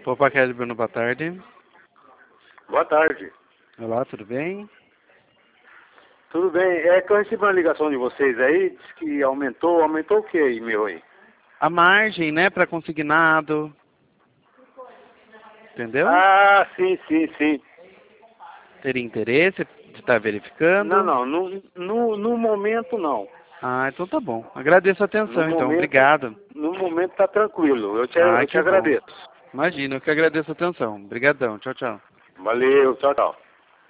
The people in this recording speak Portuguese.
Opa, Kelly Bruno, boa tarde. Boa tarde. Olá, tudo bem? Tudo bem? É que eu recebi uma ligação de vocês aí, disse que aumentou o que aí, meu aí? A margem, né, para consignado. Entendeu? Ah, sim. Teria interesse de estar verificando? Não, no momento não. Ah, então tá bom. Agradeço a atenção, então. Obrigado. No momento tá tranquilo, eu te Que bom. agradeço. Imagina, eu que agradeço a atenção. Obrigadão. Tchau, tchau. Valeu, tchau.